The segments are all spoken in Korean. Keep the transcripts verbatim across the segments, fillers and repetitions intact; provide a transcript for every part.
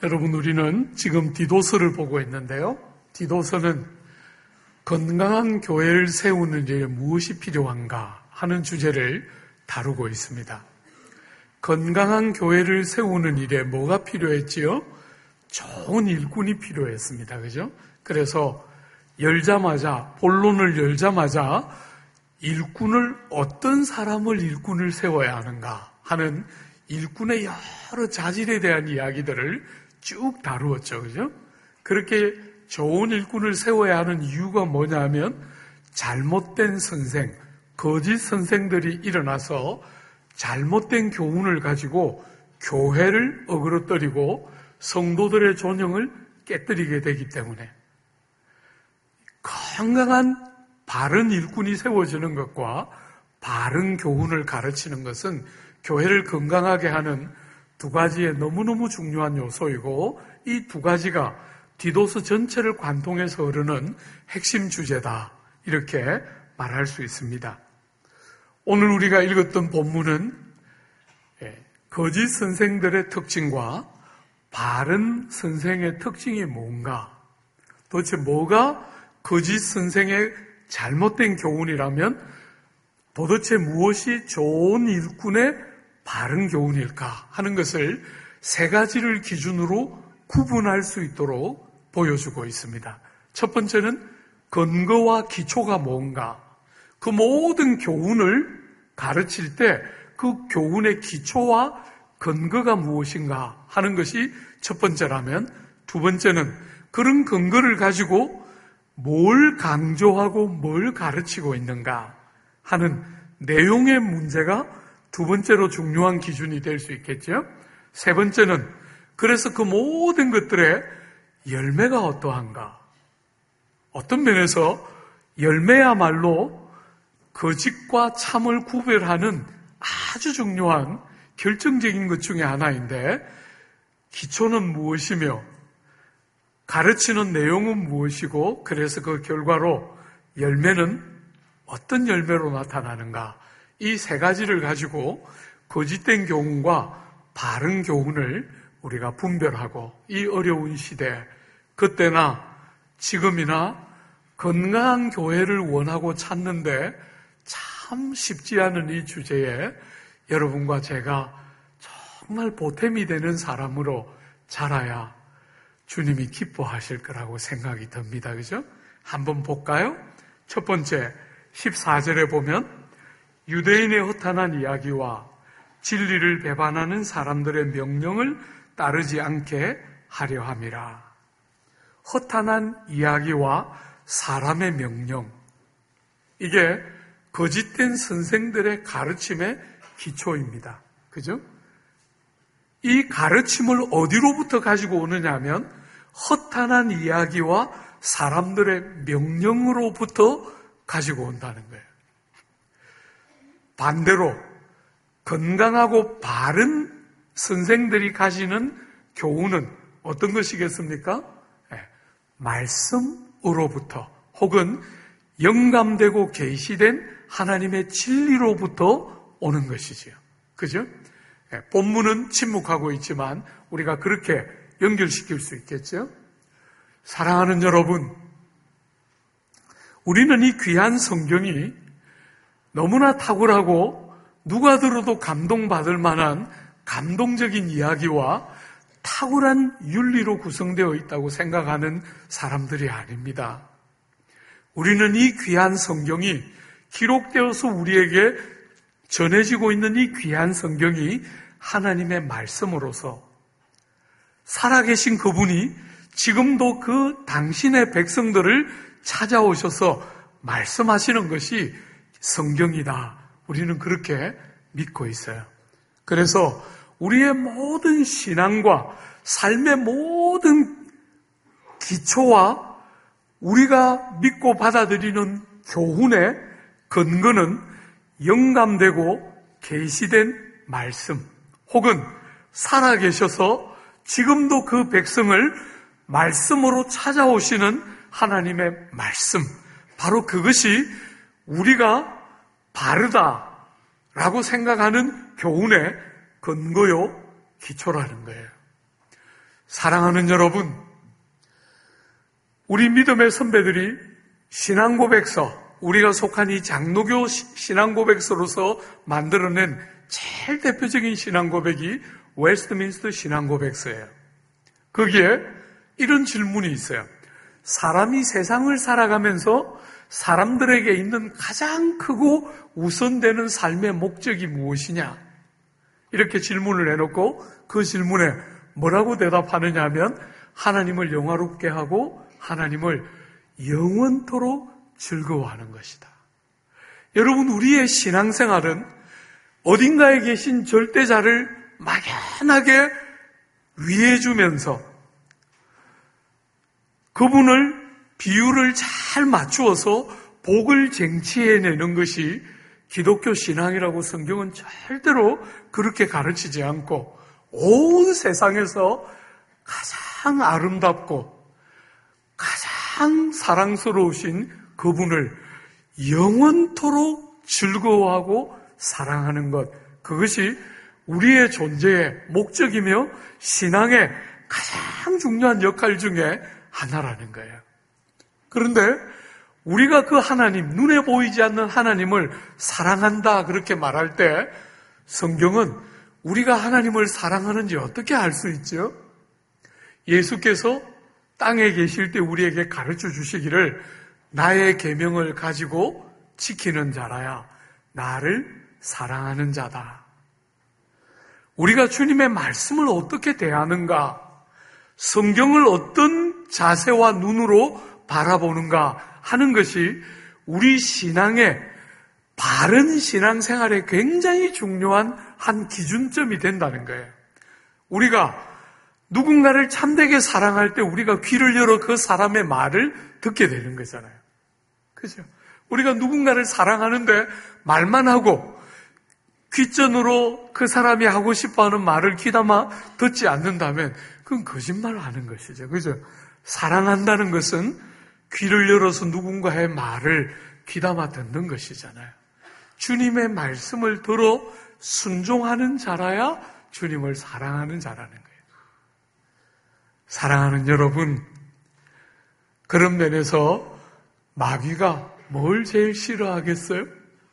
여러분, 우리는 지금 디도서를 보고 있는데요. 디도서는 건강한 교회를 세우는 일에 무엇이 필요한가 하는 주제를 다루고 있습니다. 건강한 교회를 세우는 일에 뭐가 필요했지요? 좋은 일꾼이 필요했습니다. 그죠? 그래서 열자마자, 본론을 열자마자 일꾼을, 어떤 사람을 일꾼을 세워야 하는가 하는 일꾼의 여러 자질에 대한 이야기들을 쭉 다루었죠. 그죠? 그렇게 좋은 일꾼을 세워야 하는 이유가 뭐냐면 잘못된 선생, 거짓 선생들이 일어나서 잘못된 교훈을 가지고 교회를 어그러뜨리고 성도들의 존영을 깨뜨리게 되기 때문에 건강한 바른 일꾼이 세워지는 것과 바른 교훈을 가르치는 것은 교회를 건강하게 하는 두 가지의 너무너무 중요한 요소이고, 이 두 가지가 디도서 전체를 관통해서 흐르는 핵심 주제다, 이렇게 말할 수 있습니다. 오늘 우리가 읽었던 본문은 거짓 선생들의 특징과 바른 선생의 특징이 뭔가, 도대체 뭐가 거짓 선생의 잘못된 교훈이라면 도대체 무엇이 좋은 일꾼의 바른 교훈일까 하는 것을 세 가지를 기준으로 구분할 수 있도록 보여주고 있습니다. 첫 번째는 근거와 기초가 뭔가, 그 모든 교훈을 가르칠 때 그 교훈의 기초와 근거가 무엇인가 하는 것이 첫 번째라면, 두 번째는 그런 근거를 가지고 뭘 강조하고 뭘 가르치고 있는가 하는 내용의 문제가 두 번째로 중요한 기준이 될 수 있겠죠. 세 번째는 그래서 그 모든 것들의 열매가 어떠한가, 어떤 면에서 열매야말로 거짓과 참을 구별하는 아주 중요한 결정적인 것 중에 하나인데, 기초는 무엇이며 가르치는 내용은 무엇이고, 그래서 그 결과로 열매는 어떤 열매로 나타나는가, 이 세 가지를 가지고 거짓된 교훈과 바른 교훈을 우리가 분별하고, 이 어려운 시대, 그때나 지금이나 건강한 교회를 원하고 찾는데 참 쉽지 않은 이 주제에 여러분과 제가 정말 보탬이 되는 사람으로 자라야 주님이 기뻐하실 거라고 생각이 듭니다. 그죠? 한번 볼까요? 첫 번째, 십사 절에 보면 유대인의 허탄한 이야기와 진리를 배반하는 사람들의 명령을 따르지 않게 하려 함이라. 허탄한 이야기와 사람의 명령, 이게 거짓된 선생들의 가르침의 기초입니다. 그죠? 이 가르침을 어디로부터 가지고 오느냐 하면 허탄한 이야기와 사람들의 명령으로부터 가지고 온다는 거예요. 반대로 건강하고 바른 선생들이 가지는 교훈은 어떤 것이겠습니까? 네, 말씀으로부터 혹은 영감되고 계시된 하나님의 진리로부터 오는 것이지요. 그죠? 네, 본문은 침묵하고 있지만 우리가 그렇게 연결시킬 수 있겠죠? 사랑하는 여러분, 우리는 이 귀한 성경이 너무나 탁월하고 누가 들어도 감동받을 만한 감동적인 이야기와 탁월한 윤리로 구성되어 있다고 생각하는 사람들이 아닙니다. 우리는 이 귀한 성경이 기록되어서 우리에게 전해지고 있는 이 귀한 성경이 하나님의 말씀으로서 살아계신 그분이 지금도 그 당신의 백성들을 찾아오셔서 말씀하시는 것이 성경이다. 우리는 그렇게 믿고 있어요. 그래서 우리의 모든 신앙과 삶의 모든 기초와 우리가 믿고 받아들이는 교훈의 근거는 영감되고 계시된 말씀, 혹은 살아계셔서 지금도 그 백성을 말씀으로 찾아오시는 하나님의 말씀, 바로 그것이 우리가 바르다라고 생각하는 교훈의 근거요 기초라는 거예요. 사랑하는 여러분, 우리 믿음의 선배들이 신앙고백서, 우리가 속한 이 장로교 신앙고백서로서 만들어낸 제일 대표적인 신앙고백이 웨스트민스터 신앙고백서예요. 거기에 이런 질문이 있어요. 사람이 세상을 살아가면서 사람들에게 있는 가장 크고 우선되는 삶의 목적이 무엇이냐? 이렇게 질문을 해놓고 그 질문에 뭐라고 대답하느냐 하면 하나님을 영화롭게 하고 하나님을 영원토록 즐거워하는 것이다. 여러분, 우리의 신앙생활은 어딘가에 계신 절대자를 막연하게 위해주면서 그분을 비율을 잘 맞추어서 복을 쟁취해내는 것이 기독교 신앙이라고 성경은 절대로 그렇게 가르치지 않고 온 세상에서 가장 아름답고 가장 사랑스러우신 그분을 영원토록 즐거워하고 사랑하는 것, 그것이 우리의 존재의 목적이며 신앙의 가장 중요한 역할 중에 하나라는 거예요. 그런데 우리가 그 하나님, 눈에 보이지 않는 하나님을 사랑한다 그렇게 말할 때 성경은 우리가 하나님을 사랑하는지 어떻게 알 수 있죠? 예수께서 땅에 계실 때 우리에게 가르쳐 주시기를 나의 계명을 가지고 지키는 자라야 나를 사랑하는 자다. 우리가 주님의 말씀을 어떻게 대하는가, 성경을 어떤 자세와 눈으로 바라보는가 하는 것이 우리 신앙의 바른 신앙생활에 굉장히 중요한 한 기준점이 된다는 거예요. 우리가 누군가를 참되게 사랑할 때 우리가 귀를 열어 그 사람의 말을 듣게 되는 거잖아요. 그죠? 우리가 누군가를 사랑하는데 말만 하고 귓전으로 그 사람이 하고 싶어하는 말을 귀담아 듣지 않는다면 그건 거짓말을 하는 것이죠. 그죠? 사랑한다는 것은 귀를 열어서 누군가의 말을 귀담아 듣는 것이잖아요. 주님의 말씀을 들어 순종하는 자라야 주님을 사랑하는 자라는 거예요. 사랑하는 여러분, 그런 면에서 마귀가 뭘 제일 싫어하겠어요?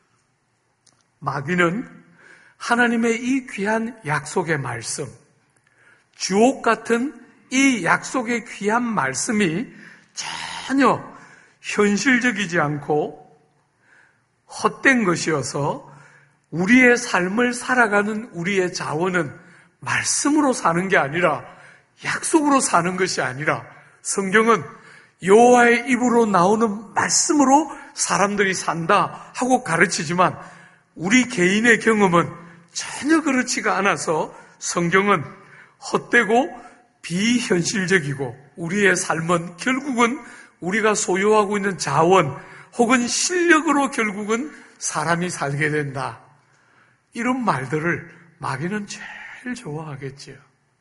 마귀는 하나님의 이 귀한 약속의 말씀, 주옥 같은 이 약속의 귀한 말씀이 전혀 현실적이지 않고 헛된 것이어서 우리의 삶을 살아가는 우리의 자원은 말씀으로 사는 게 아니라 약속으로 사는 것이 아니라 성경은 여호와의 입으로 나오는 말씀으로 사람들이 산다 하고 가르치지만 우리 개인의 경험은 전혀 그렇지가 않아서 성경은 헛되고 비현실적이고 우리의 삶은 결국은 우리가 소유하고 있는 자원 혹은 실력으로 결국은 사람이 살게 된다. 이런 말들을 마귀는 제일 좋아하겠지요.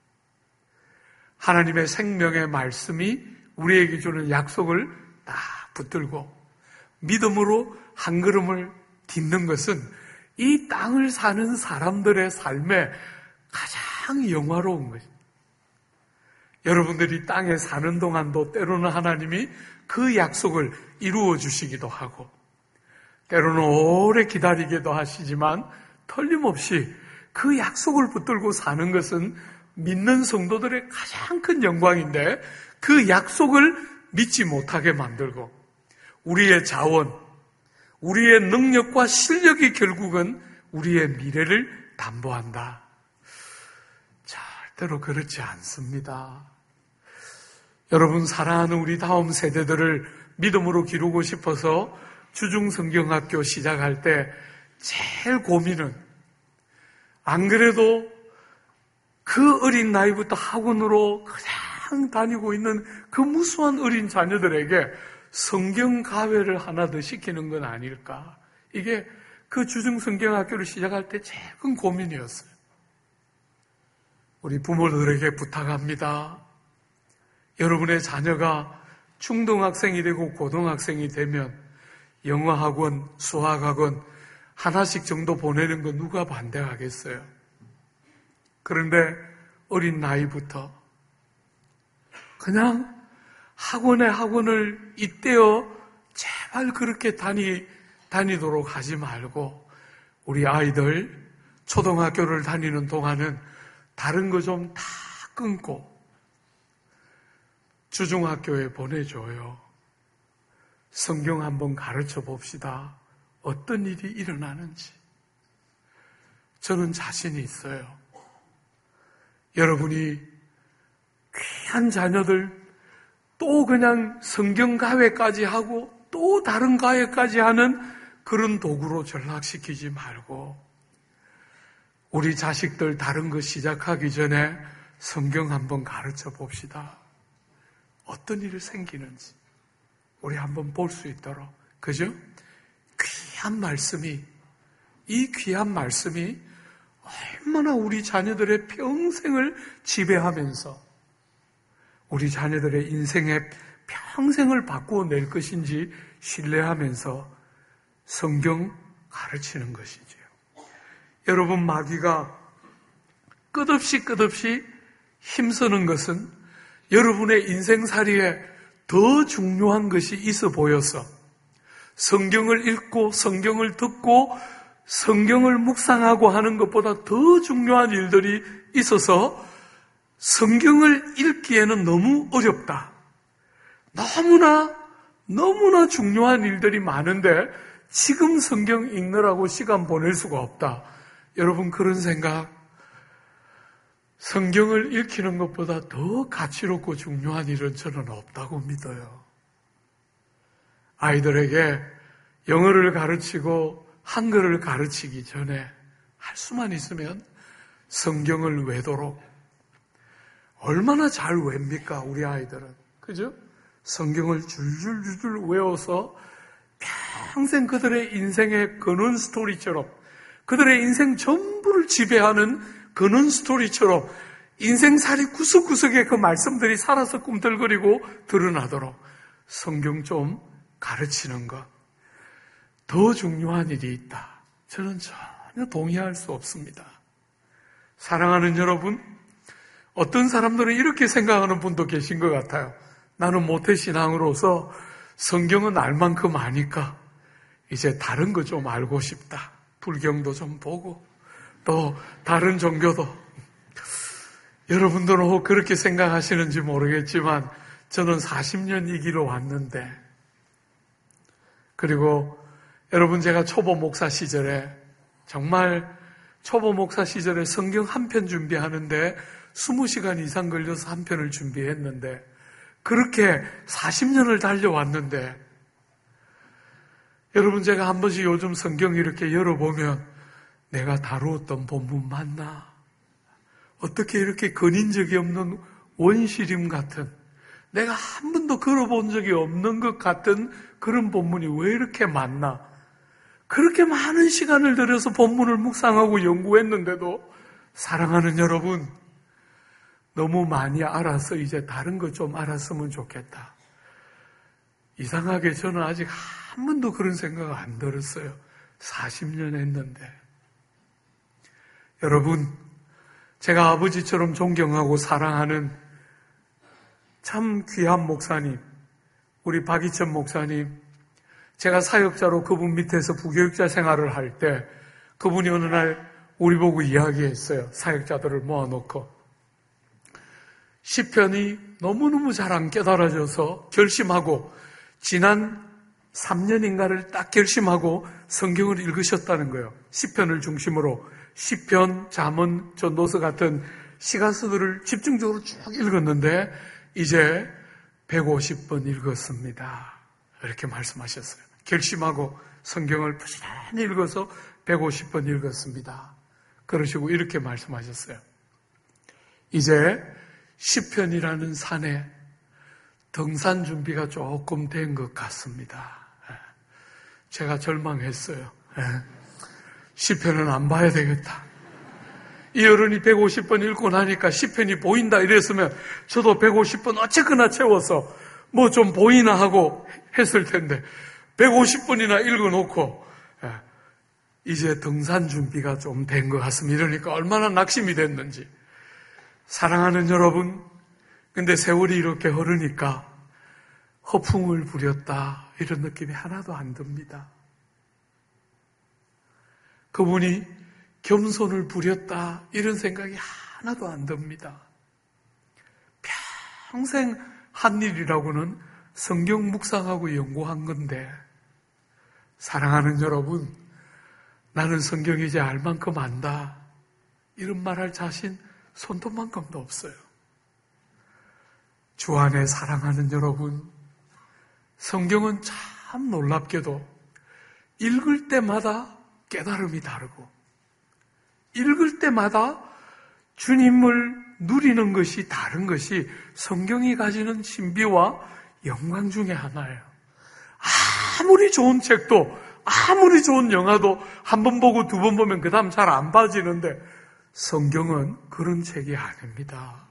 하나님의 생명의 말씀이 우리에게 주는 약속을 딱 붙들고 믿음으로 한 걸음을 딛는 것은 이 땅을 사는 사람들의 삶에 가장 영화로운 것입니다. 여러분들이 땅에 사는 동안도 때로는 하나님이 그 약속을 이루어 주시기도 하고 때로는 오래 기다리기도 하시지만 틀림없이 그 약속을 붙들고 사는 것은 믿는 성도들의 가장 큰 영광인데 그 약속을 믿지 못하게 만들고 우리의 자원, 우리의 능력과 실력이 결국은 우리의 미래를 담보한다. 절대로 그렇지 않습니다. 여러분, 사랑하는 우리 다음 세대들을 믿음으로 기르고 싶어서 주중성경학교 시작할 때 제일 고민은 안 그래도 그 어린 나이부터 학원으로 그냥 다니고 있는 그 무수한 어린 자녀들에게 성경 가회를 하나 더 시키는 건 아닐까. 이게 그 주중성경학교를 시작할 때 제일 큰 고민이었어요. 우리 부모들에게 부탁합니다. 여러분의 자녀가 중등학생이 되고 고등학생이 되면 영어학원, 수학학원 하나씩 정도 보내는 거 누가 반대하겠어요? 그런데 어린 나이부터 그냥 학원에 학원을 잇대어 제발 그렇게 다니, 다니도록 하지 말고 우리 아이들 초등학교를 다니는 동안은 다른 거 좀 다 끊고 주중학교에 보내줘요. 성경 한번 가르쳐 봅시다. 어떤 일이 일어나는지. 저는 자신이 있어요. 여러분이 귀한 자녀들 또 그냥 성경 가회까지 하고 또 다른 가회까지 하는 그런 도구로 전락시키지 말고 우리 자식들 다른 거 시작하기 전에 성경 한번 가르쳐 봅시다. 어떤 일이 생기는지 우리 한번 볼 수 있도록. 그죠? 귀한 말씀이, 이 귀한 말씀이 얼마나 우리 자녀들의 평생을 지배하면서 우리 자녀들의 인생의 평생을 바꾸어 낼 것인지 신뢰하면서 성경 가르치는 것이지요. 여러분, 마귀가 끝없이 끝없이 힘쓰는 것은 여러분의 인생살이에 더 중요한 것이 있어 보여서 성경을 읽고 성경을 듣고 성경을 묵상하고 하는 것보다 더 중요한 일들이 있어서 성경을 읽기에는 너무 어렵다. 너무나 너무나 중요한 일들이 많은데 지금 성경 읽느라고 시간 보낼 수가 없다. 여러분, 그런 생각, 성경을 읽히는 것보다 더 가치롭고 중요한 일은 저는 없다고 믿어요. 아이들에게 영어를 가르치고 한글을 가르치기 전에 할 수만 있으면 성경을 외도록. 얼마나 잘 외웁니까, 우리 아이들은. 그죠? 성경을 줄줄줄줄 외워서 평생 그들의 인생의 근원 스토리처럼, 그들의 인생 전부를 지배하는 근원 스토리처럼 인생살이 구석구석에 그 말씀들이 살아서 꿈틀거리고 드러나도록 성경 좀 가르치는 것. 더 중요한 일이 있다. 저는 전혀 동의할 수 없습니다. 사랑하는 여러분, 어떤 사람들은 이렇게 생각하는 분도 계신 것 같아요. 나는 모태신앙으로서 성경은 알 만큼 아니까 이제 다른 거 좀 알고 싶다. 불경도 좀 보고 또 다른 종교도. 여러분들은 혹 그렇게 생각하시는지 모르겠지만 저는 사십 년 이 길을 왔는데, 그리고 여러분, 제가 초보 목사 시절에, 정말 초보 목사 시절에 성경 한 편 준비하는데 이십 시간 이상 걸려서 한 편을 준비했는데, 그렇게 사십 년을 달려왔는데, 여러분, 제가 한 번씩 요즘 성경 이렇게 열어보면 내가 다루었던 본문 맞나? 어떻게 이렇게 근인적이 없는 원시림 같은, 내가 한 번도 걸어본 적이 없는 것 같은 그런 본문이 왜 이렇게 많나? 그렇게 많은 시간을 들여서 본문을 묵상하고 연구했는데도, 사랑하는 여러분, 너무 많이 알아서 이제 다른 거 좀 알았으면 좋겠다. 이상하게 저는 아직 한 번도 그런 생각 안 들었어요. 사십 년 했는데. 여러분, 제가 아버지처럼 존경하고 사랑하는 참 귀한 목사님, 우리 박이천 목사님, 제가 사역자로 그분 밑에서 부교육자 생활을 할 때 그분이 어느 날 우리 보고 이야기했어요. 사역자들을 모아놓고 시편이 너무너무 잘 안 깨달아져서 결심하고 지난 삼 년인가를 딱 결심하고 성경을 읽으셨다는 거예요. 시편을 중심으로 시편, 잠언, 전도서 같은 시가서들을 집중적으로 쭉 읽었는데 이제 백오십 번 읽었습니다. 이렇게 말씀하셨어요. 결심하고 성경을 부지런히 읽어서 백오십 번 읽었습니다. 그러시고 이렇게 말씀하셨어요. 이제 시편이라는 산에 등산 준비가 조금 된 것 같습니다. 제가 절망했어요. 시편은 안 봐야 되겠다. 이 어른이 백오십 번 읽고 나니까 시편이 보인다 이랬으면 저도 백오십 번 어쨌거나 채워서 뭐 좀 보이나 하고 했을 텐데 백오십 번이나 읽어놓고 이제 등산 준비가 좀 된 것 같습니다. 이러니까 얼마나 낙심이 됐는지. 사랑하는 여러분, 근데 세월이 이렇게 흐르니까 허풍을 부렸다 이런 느낌이 하나도 안 듭니다. 그분이 겸손을 부렸다 이런 생각이 하나도 안 듭니다. 평생 한 일이라고는 성경 묵상하고 연구한 건데, 사랑하는 여러분, 나는 성경 이제 알 만큼 안다 이런 말할 자신 손톱만큼도 없어요. 주 안에 사랑하는 여러분, 성경은 참 놀랍게도 읽을 때마다 깨달음이 다르고 읽을 때마다 주님을 누리는 것이 다른 것이 성경이 가지는 신비와 영광 중에 하나예요. 아무리 좋은 책도 아무리 좋은 영화도 한 번 보고 두 번 보면 그 다음 잘 안 봐지는데 성경은 그런 책이 아닙니다.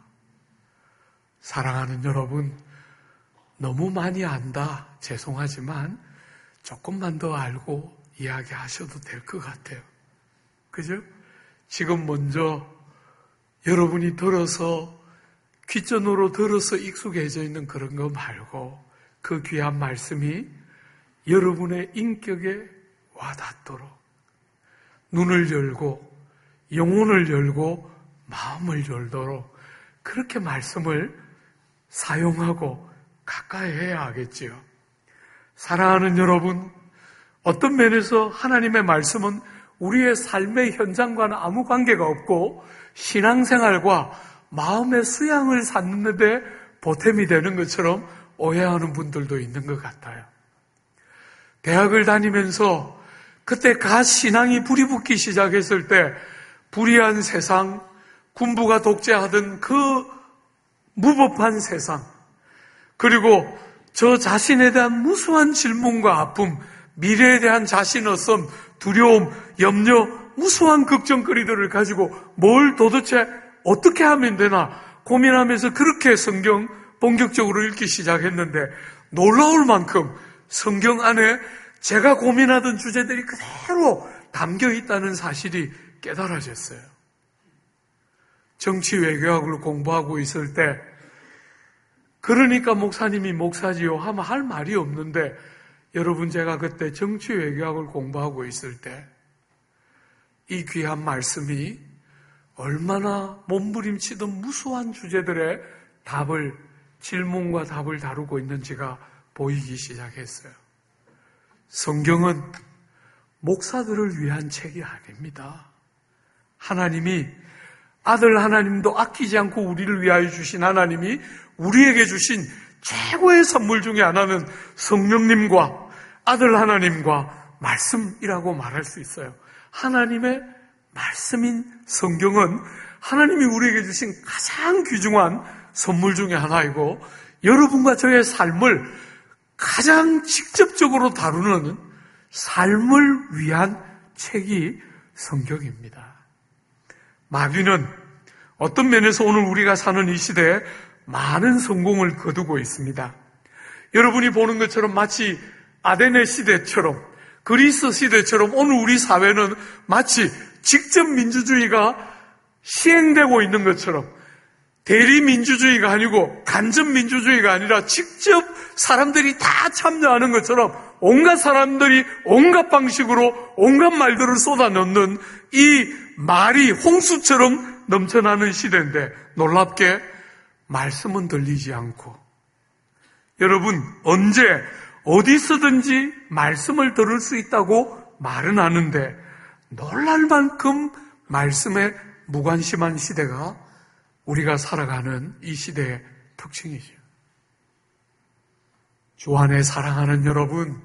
사랑하는 여러분, 너무 많이 안다 죄송하지만 조금만 더 알고 이야기하셔도 될 것 같아요. 그죠? 지금 먼저 여러분이 들어서 귓전으로 들어서 익숙해져 있는 그런 거 말고 그 귀한 말씀이 여러분의 인격에 와닿도록 눈을 열고 영혼을 열고 마음을 열도록 그렇게 말씀을 사용하고 가까이 해야 하겠지요. 사랑하는 여러분, 어떤 면에서 하나님의 말씀은 우리의 삶의 현장과는 아무 관계가 없고 신앙생활과 마음의 수양을 쌓는 데 보탬이 되는 것처럼 오해하는 분들도 있는 것 같아요. 대학을 다니면서 그때 갓 신앙이 불이 붙기 시작했을 때 불의한 세상, 군부가 독재하던 그 무법한 세상, 그리고 저 자신에 대한 무수한 질문과 아픔, 미래에 대한 자신 없음, 두려움, 염려, 무수한 걱정거리들을 가지고 뭘 도대체 어떻게 하면 되나 고민하면서 그렇게 성경 본격적으로 읽기 시작했는데 놀라울 만큼 성경 안에 제가 고민하던 주제들이 그대로 담겨 있다는 사실이 깨달아졌어요. 정치 외교학을 공부하고 있을 때 그러니까 목사님이 목사지요 하면 할 말이 없는데 여러분, 제가 그때 정치 외교학을 공부하고 있을 때 이 귀한 말씀이 얼마나 몸부림치던 무수한 주제들의 답을, 질문과 답을 다루고 있는지가 보이기 시작했어요. 성경은 목사들을 위한 책이 아닙니다. 하나님이, 아들 하나님도 아끼지 않고 우리를 위하여 주신 하나님이 우리에게 주신 최고의 선물 중에 하나는 성령님과 아들 하나님과 말씀이라고 말할 수 있어요. 하나님의 말씀인 성경은 하나님이 우리에게 주신 가장 귀중한 선물 중에 하나이고 여러분과 저의 삶을 가장 직접적으로 다루는 삶을 위한 책이 성경입니다. 마귀는 어떤 면에서 오늘 우리가 사는 이 시대에 많은 성공을 거두고 있습니다. 여러분이 보는 것처럼 마치 아테네 시대처럼 그리스 시대처럼 오늘 우리 사회는 마치 직접 민주주의가 시행되고 있는 것처럼 대리민주주의가 아니고 간접민주주의가 아니라 직접 사람들이 다 참여하는 것처럼 온갖 사람들이 온갖 방식으로 온갖 말들을 쏟아넣는 이 말이 홍수처럼 넘쳐나는 시대인데 놀랍게 말씀은 들리지 않고 여러분 언제 어디서든지 말씀을 들을 수 있다고 말은 하는데 놀랄 만큼 말씀에 무관심한 시대가 우리가 살아가는 이 시대의 특징이죠. 주 안에 사랑하는 여러분,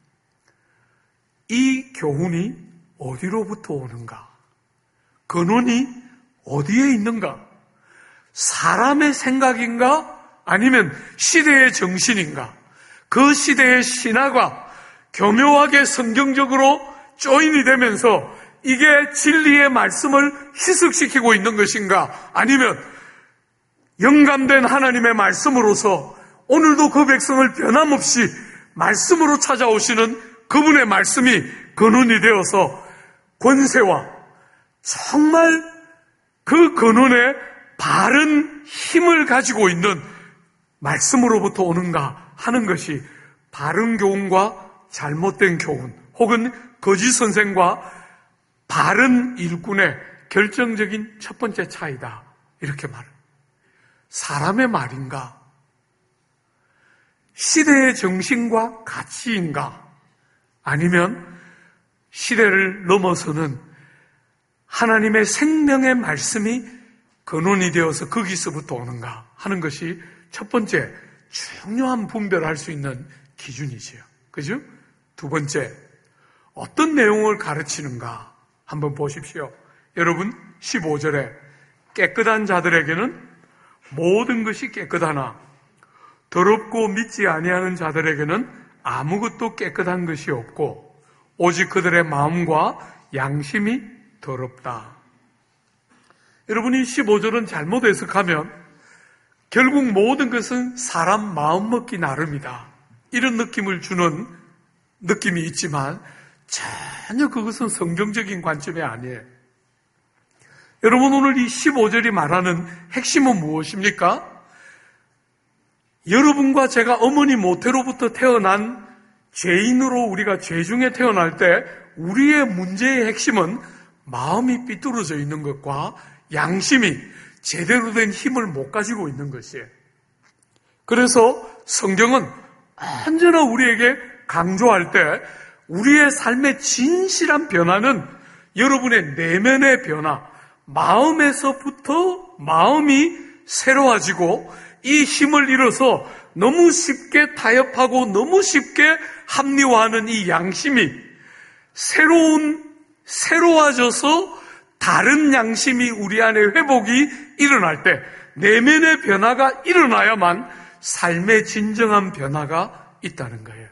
이 교훈이 어디로부터 오는가? 근원이 어디에 있는가? 사람의 생각인가? 아니면 시대의 정신인가? 그 시대의 신화가 교묘하게 성경적으로 조인이 되면서 이게 진리의 말씀을 희석시키고 있는 것인가? 아니면 영감된 하나님의 말씀으로서 오늘도 그 백성을 변함없이 말씀으로 찾아오시는 그분의 말씀이 근원이 되어서 권세와 정말 그 근원의 바른 힘을 가지고 있는 말씀으로부터 오는가 하는 것이 바른 교훈과 잘못된 교훈, 혹은 거짓 선생과 바른 일꾼의 결정적인 첫 번째 차이다. 이렇게 말을. 사람의 말인가? 시대의 정신과 가치인가? 아니면 시대를 넘어서는 하나님의 생명의 말씀이 근원이 되어서 거기서부터 오는가 하는 것이 첫 번째 중요한 분별할 수 있는 기준이지요. 그죠? 두 번째, 어떤 내용을 가르치는가 한번 보십시오. 여러분, 십오 절에 깨끗한 자들에게는 모든 것이 깨끗하나 더럽고 믿지 아니하는 자들에게는 아무것도 깨끗한 것이 없고 오직 그들의 마음과 양심이 더럽다. 여러분이 십오 절은 잘못 해석하면 결국 모든 것은 사람 마음 먹기 나름이다. 이런 느낌을 주는 느낌이 있지만 전혀 그것은 성경적인 관점이 아니에요. 여러분, 오늘 이 십오 절이 말하는 핵심은 무엇입니까? 여러분과 제가 어머니 모태로부터 태어난 죄인으로 우리가 죄 중에 태어날 때 우리의 문제의 핵심은 마음이 삐뚤어져 있는 것과 양심이 제대로 된 힘을 못 가지고 있는 것이에요. 그래서 성경은 언제나 우리에게 강조할 때 우리의 삶의 진실한 변화는 여러분의 내면의 변화, 마음에서부터 마음이 새로워지고 이 힘을 잃어서 너무 쉽게 타협하고 너무 쉽게 합리화하는 이 양심이 새로운, 새로워져서 다른 양심이 우리 안에 회복이 일어날 때 내면의 변화가 일어나야만 삶의 진정한 변화가 있다는 거예요.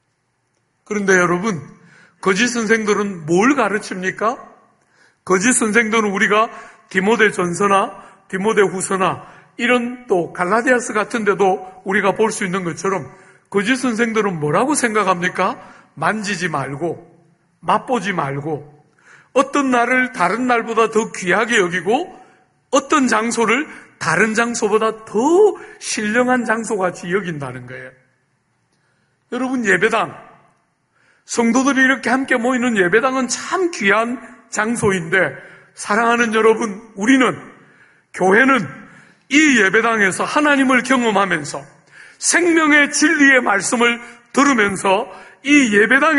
그런데 여러분, 거짓 선생들은 뭘 가르칩니까? 거짓 선생들은 우리가 디모데 전서나 디모데 후서나 이런 또 갈라디아서 같은 데도 우리가 볼 수 있는 것처럼 거짓 선생들은 뭐라고 생각합니까? 만지지 말고 맛보지 말고 어떤 날을 다른 날보다 더 귀하게 여기고 어떤 장소를 다른 장소보다 더 신령한 장소같이 여긴다는 거예요. 여러분, 예배당, 성도들이 이렇게 함께 모이는 예배당은 참 귀한 장소인데 사랑하는 여러분, 우리는, 교회는 이 예배당에서 하나님을 경험하면서 생명의 진리의 말씀을 들으면서 이 예배당에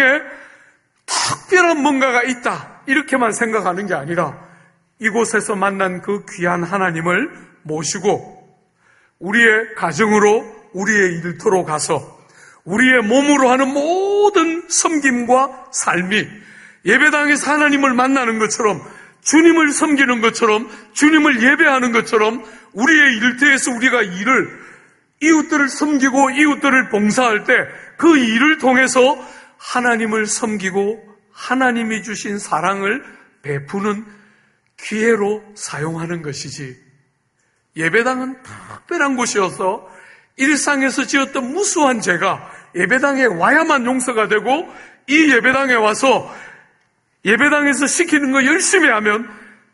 특별한 뭔가가 있다 이렇게만 생각하는 게 아니라 이곳에서 만난 그 귀한 하나님을 모시고 우리의 가정으로 우리의 일터로 가서 우리의 몸으로 하는 모든 섬김과 삶이 예배당에서 하나님을 만나는 것처럼 주님을 섬기는 것처럼 주님을 예배하는 것처럼 우리의 일터에서 우리가 일을 이웃들을 섬기고 이웃들을 봉사할 때 그 일을 통해서 하나님을 섬기고 하나님이 주신 사랑을 베푸는 기회로 사용하는 것이지 예배당은 특별한 곳이어서 일상에서 지었던 무수한 죄가 예배당에 와야만 용서가 되고 이 예배당에 와서 예배당에서 시키는 거 열심히 하면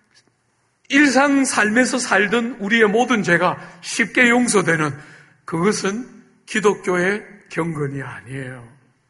일상 삶에서 살던 우리의 모든 죄가 쉽게 용서되는 그것은 기독교의 경건이 아니에요.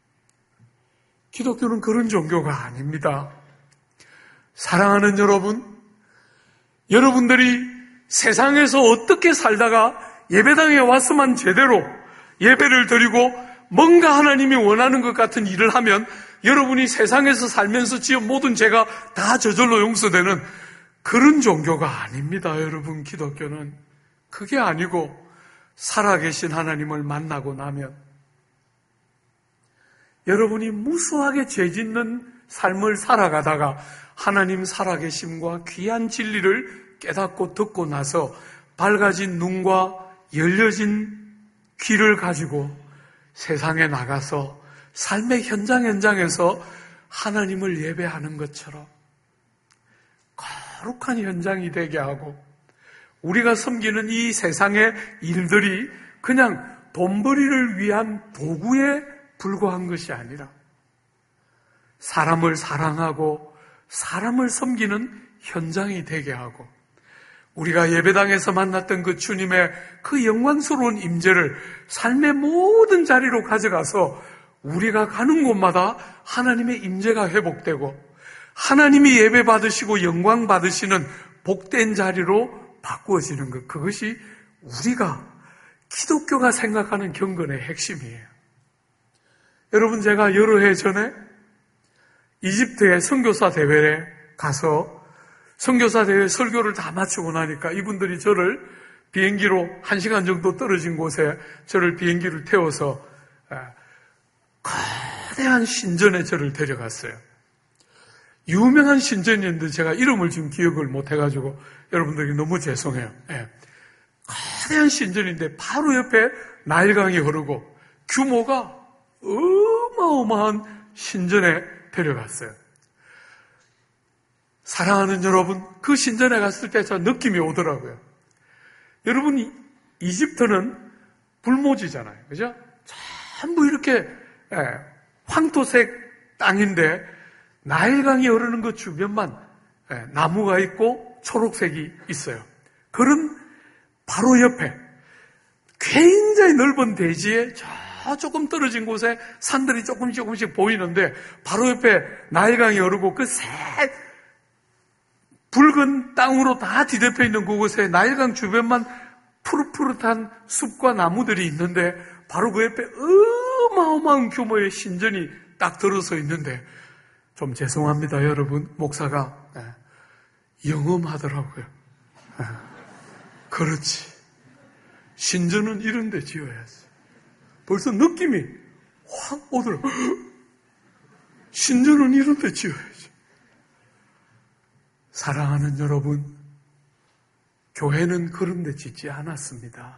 기독교는 그런 종교가 아닙니다. 사랑하는 여러분, 여러분들이 세상에서 어떻게 살다가 예배당에 왔으면 제대로 예배를 드리고 뭔가 하나님이 원하는 것 같은 일을 하면 여러분이 세상에서 살면서 지은 모든 죄가 다 저절로 용서되는 그런 종교가 아닙니다. 여러분, 기독교는 그게 아니고 살아계신 하나님을 만나고 나면 여러분이 무수하게 죄짓는 삶을 살아가다가 하나님 살아계심과 귀한 진리를 깨닫고 듣고 나서 밝아진 눈과 열려진 귀를 가지고 세상에 나가서 삶의 현장 현장에서 하나님을 예배하는 것처럼 거룩한 현장이 되게 하고 우리가 섬기는 이 세상의 일들이 그냥 돈벌이를 위한 도구에 불과한 것이 아니라 사람을 사랑하고 사람을 섬기는 현장이 되게 하고 우리가 예배당에서 만났던 그 주님의 그 영광스러운 임재를 삶의 모든 자리로 가져가서 우리가 가는 곳마다 하나님의 임재가 회복되고 하나님이 예배 받으시고 영광 받으시는 복된 자리로 바꾸어지는 것, 그것이 우리가 기독교가 생각하는 경건의 핵심이에요. 여러분, 제가 여러 해 전에 이집트의 선교사 대회에 가서 선교사 대회 설교를 다 마치고 나니까 이분들이 저를 비행기로 한 시간 정도 떨어진 곳에 저를 비행기를 태워서 거대한 신전에 저를 데려갔어요. 유명한 신전이었는데 제가 이름을 지금 기억을 못해가지고 여러분들이 너무 죄송해요. 예. 거대한 신전인데 바로 옆에 나일강이 흐르고 규모가 어마어마한 신전에 데려갔어요. 사랑하는 여러분, 그 신전에 갔을 때 저 느낌이 오더라고요. 여러분, 이집트는 불모지잖아요. 그죠? 전부 이렇게 황토색 땅인데 나일강이 흐르는 그 주변만 나무가 있고 초록색이 있어요. 그런 바로 옆에 굉장히 넓은 대지에 저 조금 떨어진 곳에 산들이 조금씩 조금씩 보이는데 바로 옆에 나일강이 흐르고 그 새 붉은 땅으로 다 뒤덮여 있는 그곳에 나일강 주변만 푸릇푸릇한 숲과 나무들이 있는데 바로 그 옆에 어마어마한 규모의 신전이 딱 들어서 있는데 좀 죄송합니다, 여러분. 목사가 영험하더라고요. 그렇지. 신전은 이런 데 지어야지. 벌써 느낌이 확 오더라고요. 신전은 이런 데 지어야지. 사랑하는 여러분, 교회는 그런 데 짓지 않았습니다.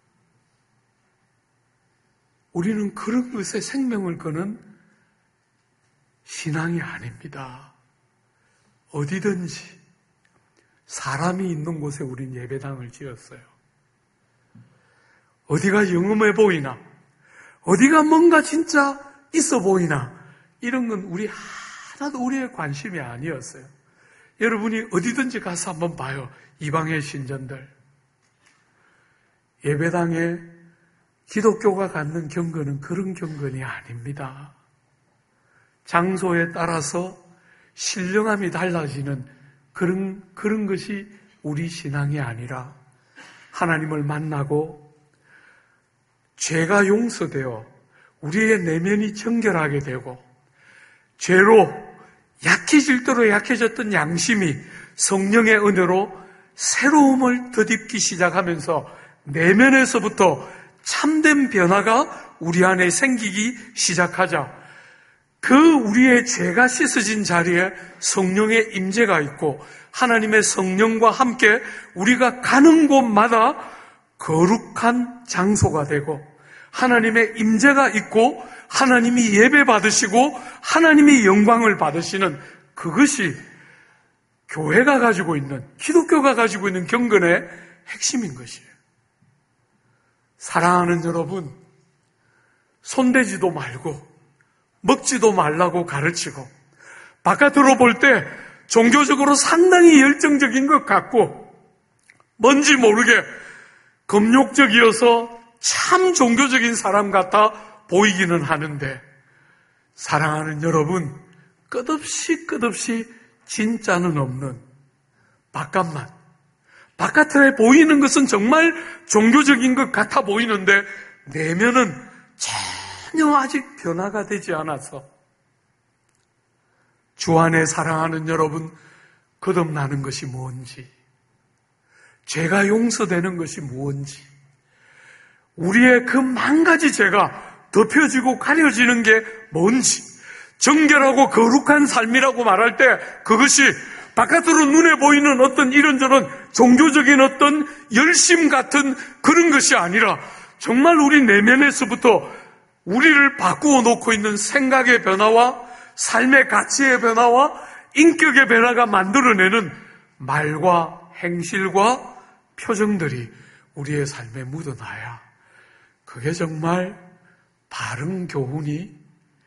우리는 그런 것에 생명을 거는 신앙이 아닙니다. 어디든지 사람이 있는 곳에 우린 예배당을 지었어요. 어디가 영험해 보이나, 어디가 뭔가 진짜 있어 보이나, 이런 건 우리 하나도 우리의 관심이 아니었어요. 여러분이 어디든지 가서 한번 봐요. 이방의 신전들. 예배당에 기독교가 갖는 경건은 그런 경건이 아닙니다. 장소에 따라서 신령함이 달라지는 그런, 그런 것이 우리 신앙이 아니라 하나님을 만나고 죄가 용서되어 우리의 내면이 정결하게 되고 죄로 약해질 대로 약해졌던 양심이 성령의 은혜로 새로움을 덧입기 시작하면서 내면에서부터 참된 변화가 우리 안에 생기기 시작하자 그 우리의 죄가 씻어진 자리에 성령의 임재가 있고 하나님의 성령과 함께 우리가 가는 곳마다 거룩한 장소가 되고 하나님의 임재가 있고 하나님이 예배 받으시고 하나님이 영광을 받으시는 그것이 교회가 가지고 있는, 기독교가 가지고 있는 경건의 핵심인 것이에요. 사랑하는 여러분, 손대지도 말고 먹지도 말라고 가르치고 바깥으로 볼 때 종교적으로 상당히 열정적인 것 같고 뭔지 모르게 금욕적이어서 참 종교적인 사람 같아 보이기는 하는데 사랑하는 여러분, 끝없이 끝없이 진짜는 없는 바깥만, 바깥에 보이는 것은 정말 종교적인 것 같아 보이는데 내면은 전혀 아직 변화가 되지 않아서 주 안에 사랑하는 여러분, 거듭나는 것이 뭔지, 죄가 용서되는 것이 뭔지, 우리의 그 만 가지 죄가 덮여지고 가려지는 게 뭔지, 정결하고 거룩한 삶이라고 말할 때 그것이 바깥으로 눈에 보이는 어떤 이런저런 종교적인 어떤 열심 같은 그런 것이 아니라 정말 우리 내면에서부터 우리를 바꾸어 놓고 있는 생각의 변화와 삶의 가치의 변화와 인격의 변화가 만들어내는 말과 행실과 표정들이 우리의 삶에 묻어나야 그게 정말 바른 교훈이,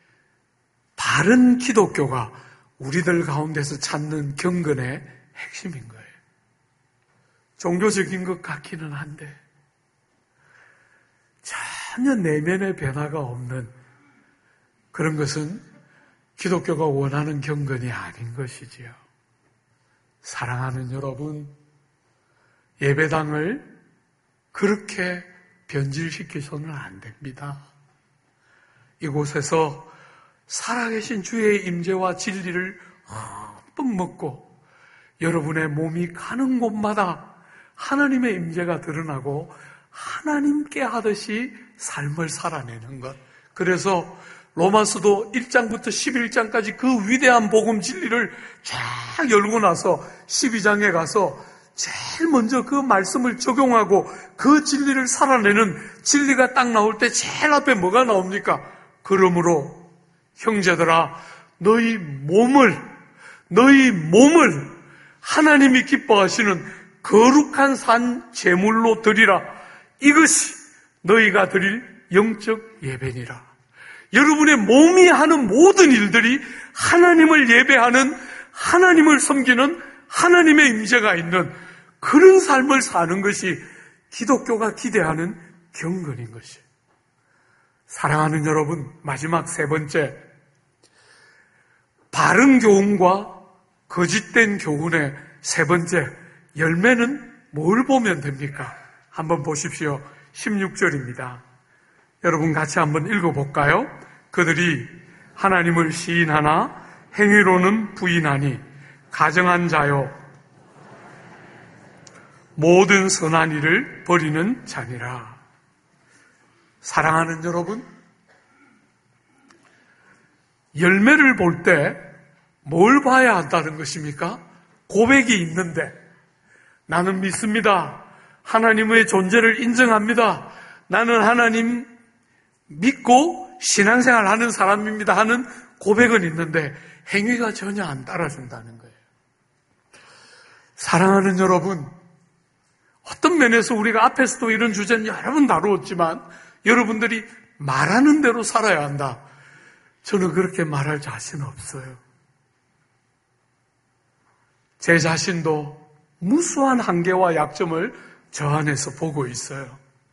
바른 기독교가 우리들 가운데서 찾는 경건의 핵심인 거예요. 종교적인 것 같기는 한데 전혀 내면의 변화가 없는 그런 것은 기독교가 원하는 경건이 아닌 것이지요. 사랑하는 여러분, 예배당을 그렇게 변질시켜서는 안 됩니다. 이곳에서 살아계신 주의 임재와 진리를 흠뻑 먹고 여러분의 몸이 가는 곳마다 하나님의 임재가 드러나고 하나님께 하듯이 삶을 살아내는 것. 그래서 로마서도 일 장부터 십일 장까지 그 위대한 복음 진리를 쫙 열고 나서 십이 장에 가서 제일 먼저 그 말씀을 적용하고 그 진리를 살아내는 진리가 딱 나올 때 제일 앞에 뭐가 나옵니까? 그러므로 형제들아, 너희 몸을 너희 몸을 하나님이 기뻐하시는 거룩한 산 제물로 드리라. 이것이 너희가 드릴 영적 예배니라. 여러분의 몸이 하는 모든 일들이 하나님을 예배하는, 하나님을 섬기는 하나님의 임재가 있는 그런 삶을 사는 것이 기독교가 기대하는 경건인 것이에요. 사랑하는 여러분, 마지막 세 번째, 바른 교훈과 거짓된 교훈의 세 번째 열매는 뭘 보면 됩니까? 한번 보십시오. 십육 절입니다. 여러분 같이 한번 읽어볼까요? 그들이 하나님을 시인하나 행위로는 부인하니 가정한 자요 모든 선한 일을 버리는 자니라. 사랑하는 여러분, 열매를 볼 때 뭘 봐야 한다는 것입니까? 고백이 있는데 나는 믿습니다. 하나님의 존재를 인정합니다. 나는 하나님 믿고 신앙생활 하는 사람입니다 하는 고백은 있는데 행위가 전혀 안 따라준다는 거예요. 사랑하는 여러분, 어떤 면에서 우리가 앞에서도 이런 주제는 여러 번 다루었지만 여러분들이 말하는 대로 살아야 한다. 저는 그렇게 말할 자신 없어요. 제 자신도 무수한 한계와 약점을 저 안에서 보고 있어요.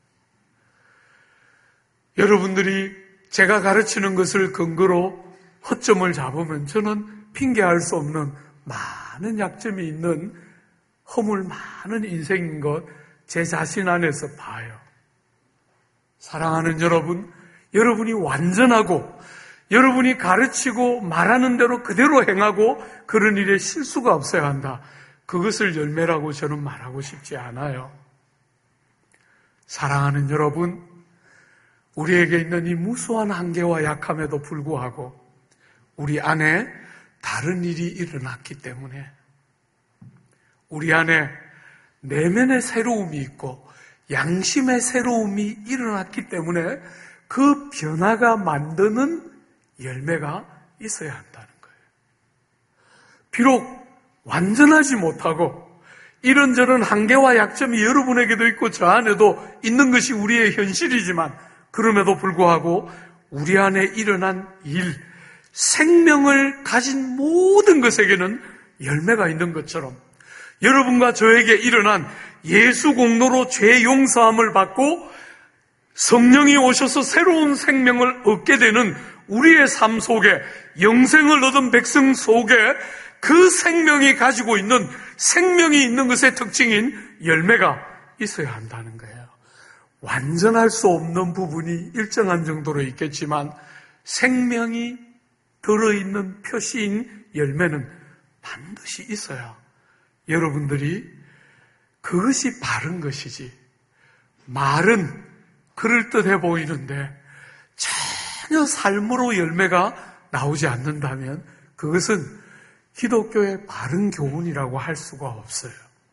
여러분들이 제가 가르치는 것을 근거로 허점을 잡으면 저는 핑계할 수 없는 많은 약점이 있는 허물 많은 인생인 것 제 자신 안에서 봐요. 사랑하는 여러분, 여러분이 완전하고 여러분이 가르치고 말하는 대로 그대로 행하고 그런 일에 실수가 없어야 한다. 그것을 열매라고 저는 말하고 싶지 않아요. 사랑하는 여러분, 우리에게 있는 이 무수한 한계와 약함에도 불구하고 우리 안에 다른 일이 일어났기 때문에 우리 안에 내면의 새로움이 있고 양심의 새로움이 일어났기 때문에 그 변화가 만드는 열매가 있어야 한다는 거예요. 비록 완전하지 못하고 이런저런 한계와 약점이 여러분에게도 있고 저 안에도 있는 것이 우리의 현실이지만 그럼에도 불구하고 우리 안에 일어난 일, 생명을 가진 모든 것에게는 열매가 있는 것처럼 여러분과 저에게 일어난 예수 공로로 죄 용서함을 받고 성령이 오셔서 새로운 생명을 얻게 되는 우리의 삶 속에 영생을 얻은 백성 속에 그 생명이 가지고 있는 생명이 있는 것의 특징인 열매가 있어야 한다는 거예요. 완전할 수 없는 부분이 일정한 정도로 있겠지만 생명이 들어있는 표시인 열매는 반드시 있어야 여러분들이 그것이 바른 것이지 말은 그럴듯해 보이는데 전혀 삶으로 열매가 나오지 않는다면 그것은 기독교의 바른 교훈이라고 할 수가 없어요.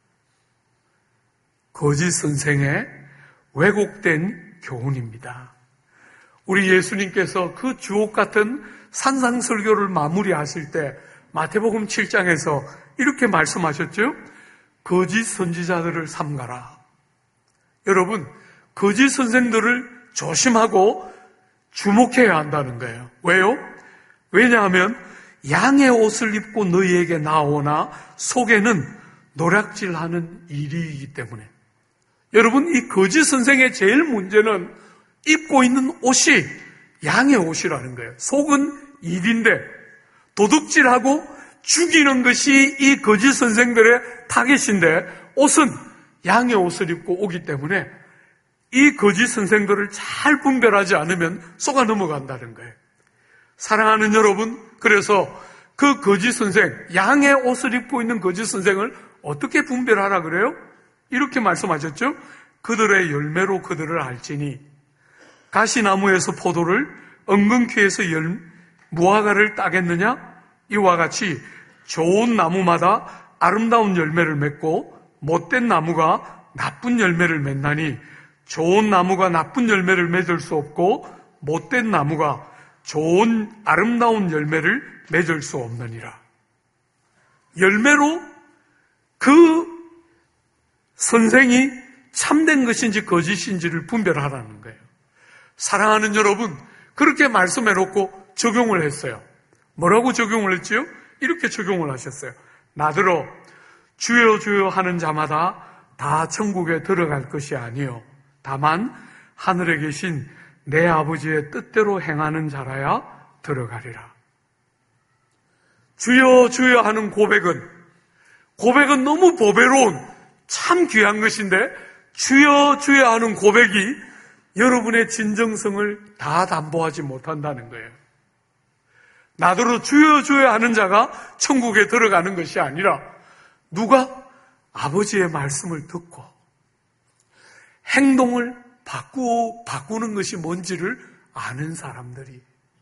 거짓 선생의 왜곡된 교훈입니다. 우리 예수님께서 그 주옥 같은 산상설교를 마무리하실 때 마태복음 칠 장에서 이렇게 말씀하셨죠. 거짓 선지자들을 삼가라. 여러분, 거짓 선생들을 조심하고 주목해야 한다는 거예요. 왜요? 왜냐하면 양의 옷을 입고 너희에게 나오나 속에는 노략질하는 일이기 때문에. 여러분, 이 거짓 선생의 제일 문제는 입고 있는 옷이 양의 옷이라는 거예요. 속은 일인데 도둑질하고 죽이는 것이 이 거짓 선생들의 타겟인데 옷은 양의 옷을 입고 오기 때문에 이 거짓 선생들을 잘 분별하지 않으면 쏘가 넘어간다는 거예요. 사랑하는 여러분, 그래서 그 거짓 선생, 양의 옷을 입고 있는 거짓 선생을 어떻게 분별하라 그래요? 이렇게 말씀하셨죠? 그들의 열매로 그들을 알지니 가시나무에서 포도를 엉겅퀴에서 열, 무화과를 따겠느냐? 이와 같이 좋은 나무마다 아름다운 열매를 맺고 못된 나무가 나쁜 열매를 맺나니 좋은 나무가 나쁜 열매를 맺을 수 없고 못된 나무가 좋은 아름다운 열매를 맺을 수 없느니라. 열매로 그 선생이 참된 것인지 거짓인지를 분별하라는 거예요. 사랑하는 여러분, 그렇게 말씀해놓고 적용을 했어요. 뭐라고 적용을 했지요? 이렇게 적용을 하셨어요. 나더러 주여 주여 하는 자마다 다 천국에 들어갈 것이 아니요 다만 하늘에 계신 내 아버지의 뜻대로 행하는 자라야 들어가리라. 주여 주여 하는 고백은 고백은 너무 보배로운 참 귀한 것인데 주여 주여 하는 고백이 여러분의 진정성을 다 담보하지 못한다는 거예요. 나더러 주여 주여 하는 자가 천국에 들어가는 것이 아니라 누가 아버지의 말씀을 듣고 행동을 바꾸어 바꾸는 것이 뭔지를 아는 사람들이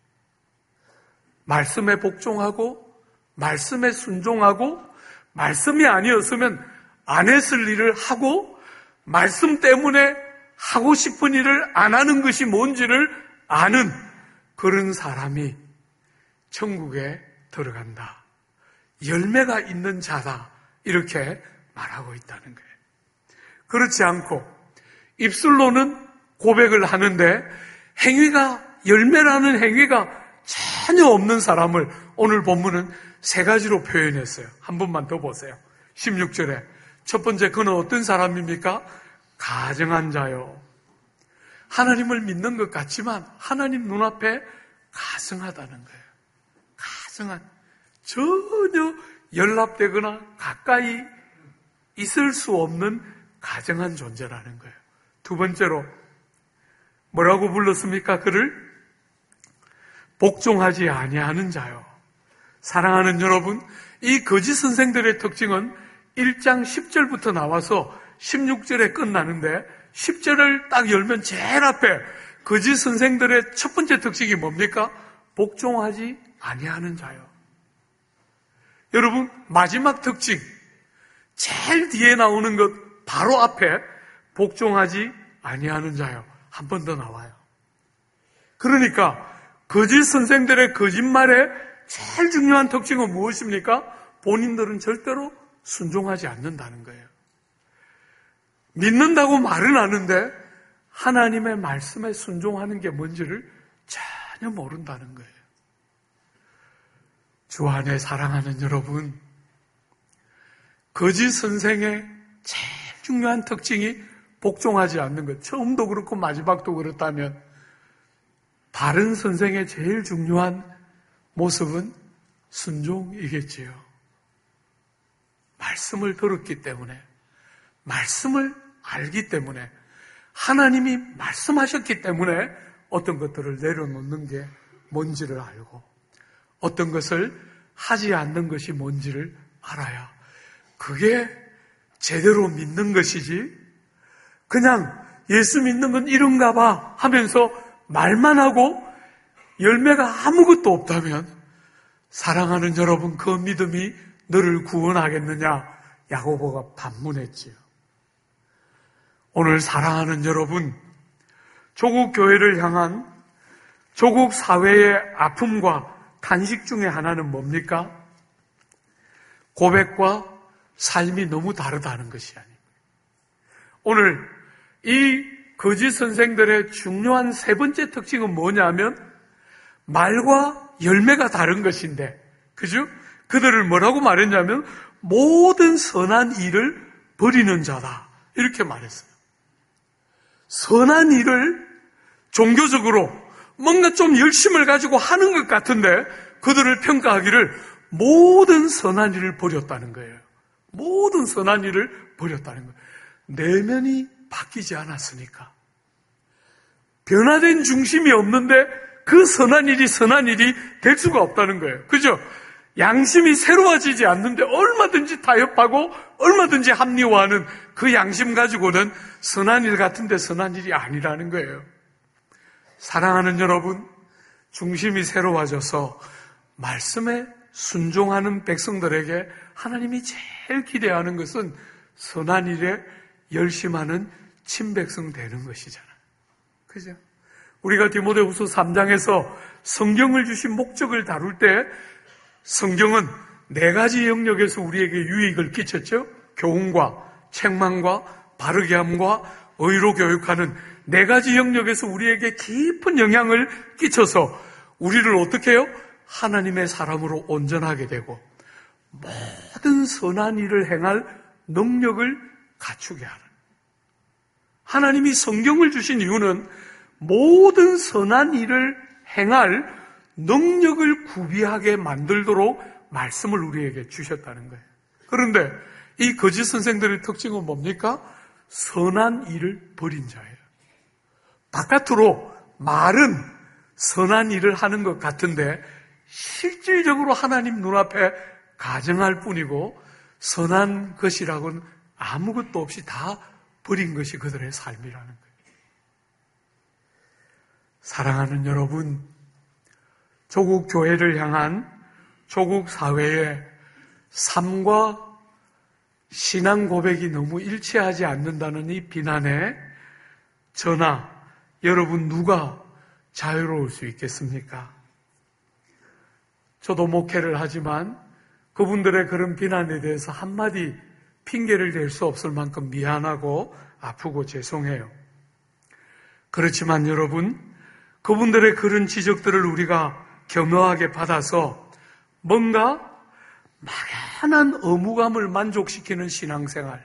말씀에 복종하고 말씀에 순종하고 말씀이 아니었으면 안 했을 일을 하고 말씀 때문에 하고 싶은 일을 안 하는 것이 뭔지를 아는 그런 사람이 천국에 들어간다. 열매가 있는 자다. 이렇게 말하고 있다는 거예요. 그렇지 않고 입술로는 고백을 하는데 행위가, 열매라는 행위가 전혀 없는 사람을 오늘 본문은 세 가지로 표현했어요. 한 번만 더 보세요. 십육 절에 첫 번째, 그는 어떤 사람입니까? 가증한 자요. 하나님을 믿는 것 같지만 하나님 눈앞에 가증하다는 거예요. 가증한, 전혀 연락되거나 가까이 있을 수 없는 가증한 존재라는 거예요. 두 번째로 뭐라고 불렀습니까? 그를 복종하지 아니하는 자요. 사랑하는 여러분, 이 거짓 선생들의 특징은 일 장 십 절부터 나와서 십육 절에 끝나는데 십 절을 딱 열면 제일 앞에 거짓 선생들의 첫 번째 특징이 뭡니까? 복종하지 아니하는 자요. 여러분, 마지막 특징 제일 뒤에 나오는 것 바로 앞에 복종하지 아니하는 자요. 한 번 더 나와요. 그러니까 거짓 선생들의 거짓말의 제일 중요한 특징은 무엇입니까? 본인들은 절대로 순종하지 않는다는 거예요. 믿는다고 말은 하는데 하나님의 말씀에 순종하는 게 뭔지를 전혀 모른다는 거예요. 주 안에 사랑하는 여러분, 거짓 선생의 제일 중요한 특징이 복종하지 않는 것. 처음도 그렇고 마지막도 그렇다면 바른 선생의 제일 중요한 모습은 순종이겠지요. 말씀을 들었기 때문에, 말씀을 알기 때문에, 하나님이 말씀하셨기 때문에 어떤 것들을 내려놓는 게 뭔지를 알고 어떤 것을 하지 않는 것이 뭔지를 알아야 그게 제대로 믿는 것이지, 그냥 예수 믿는 건 이런가 봐 하면서 말만 하고 열매가 아무것도 없다면 사랑하는 여러분, 그 믿음이 너를 구원하겠느냐? 야고보가 반문했지요. 오늘 사랑하는 여러분, 조국 교회를 향한 조국 사회의 아픔과 탄식 중에 하나는 뭡니까? 고백과 삶이 너무 다르다는 것이 아닙니다. 오늘 이 거짓 선생들의 중요한 세 번째 특징은 뭐냐면 말과 열매가 다른 것인데, 그죠? 그들을 뭐라고 말했냐면 모든 선한 일을 버리는 자다. 이렇게 말했어요. 선한 일을 종교적으로 뭔가 좀 열심을 가지고 하는 것 같은데 그들을 평가하기를 모든 선한 일을 버렸다는 거예요. 모든 선한 일을 버렸다는 거예요. 내면이 바뀌지 않았으니까. 변화된 중심이 없는데 그 선한 일이 선한 일이 될 수가 없다는 거예요. 그죠? 양심이 새로워지지 않는데 얼마든지 타협하고 얼마든지 합리화하는 그 양심 가지고는 선한 일 같은데 선한 일이 아니라는 거예요. 사랑하는 여러분, 중심이 새로워져서 말씀에 순종하는 백성들에게 하나님이 제일 기대하는 것은 선한 일에 열심하는 친백성 되는 것이잖아요. 그죠? 우리가 디모데후서 삼 장에서 성경을 주신 목적을 다룰 때 성경은 네 가지 영역에서 우리에게 유익을 끼쳤죠. 교훈과 책망과 바르게 함과 의로 교육하는 네 가지 영역에서 우리에게 깊은 영향을 끼쳐서 우리를 어떻게 해요? 하나님의 사람으로 온전하게 되고 모든 선한 일을 행할 능력을 갖추게 하는. 하나님이 성경을 주신 이유는 모든 선한 일을 행할 능력을 구비하게 만들도록 말씀을 우리에게 주셨다는 거예요. 그런데 이 거짓 선생들의 특징은 뭡니까? 선한 일을 버린 자예요. 바깥으로 말은 선한 일을 하는 것 같은데 실질적으로 하나님 눈앞에 가정할 뿐이고 선한 것이라고는 아무것도 없이 다 버린 것이 그들의 삶이라는 거예요. 사랑하는 여러분, 조국 교회를 향한 조국 사회의 삶과 신앙 고백이 너무 일치하지 않는다는 이 비난에 저나 여러분 누가 자유로울 수 있겠습니까? 저도 목회를 하지만 그분들의 그런 비난에 대해서 한마디 핑계를 댈 수 없을 만큼 미안하고 아프고 죄송해요. 그렇지만 여러분, 그분들의 그런 지적들을 우리가 겸허하게 받아서 뭔가 막연한 의무감을 만족시키는 신앙생활,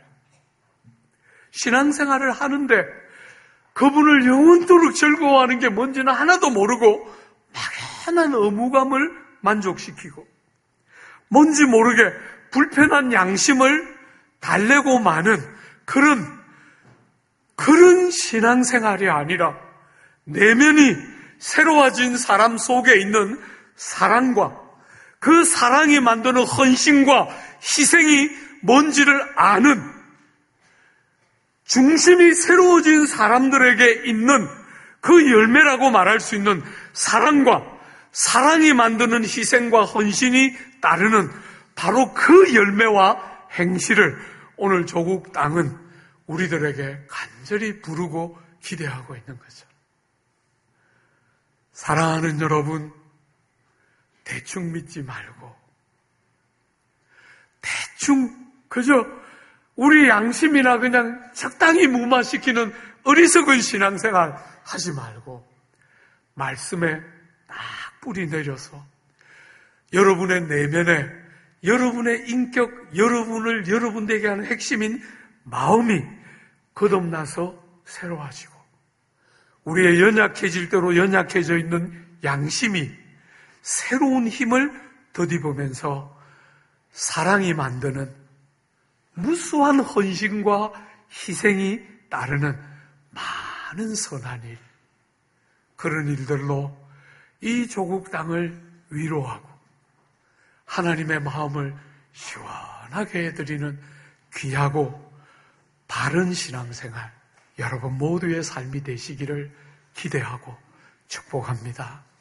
신앙생활을 하는데 그분을 영원토록 즐거워하는 게 뭔지는 하나도 모르고 막연한 의무감을 만족시키고 뭔지 모르게 불편한 양심을 달래고 마는 그런 그런 신앙생활이 아니라 내면이 새로워진 사람 속에 있는 사랑과 그 사랑이 만드는 헌신과 희생이 뭔지를 아는 중심이 새로워진 사람들에게 있는 그 열매라고 말할 수 있는 사랑과 사랑이 만드는 희생과 헌신이 따르는 바로 그 열매와 행실을 오늘 조국 땅은 우리들에게 간절히 부르고 기대하고 있는 거죠. 사랑하는 여러분, 대충 믿지 말고 대충 그저 우리 양심이나 그냥 적당히 무마시키는 어리석은 신앙생활 하지 말고 말씀에 딱 뿌리 내려서 여러분의 내면에 여러분의 인격, 여러분을 여러분에게 하는 핵심인 마음이 거듭나서 새로워지고 우리의 연약해질 대로 연약해져 있는 양심이 새로운 힘을 덧입으면서 사랑이 만드는 무수한 헌신과 희생이 따르는 많은 선한 일, 그런 일들로 이 조국 땅을 위로하고 하나님의 마음을 시원하게 해드리는 귀하고 바른 신앙생활 여러분 모두의 삶이 되시기를 기대하고 축복합니다.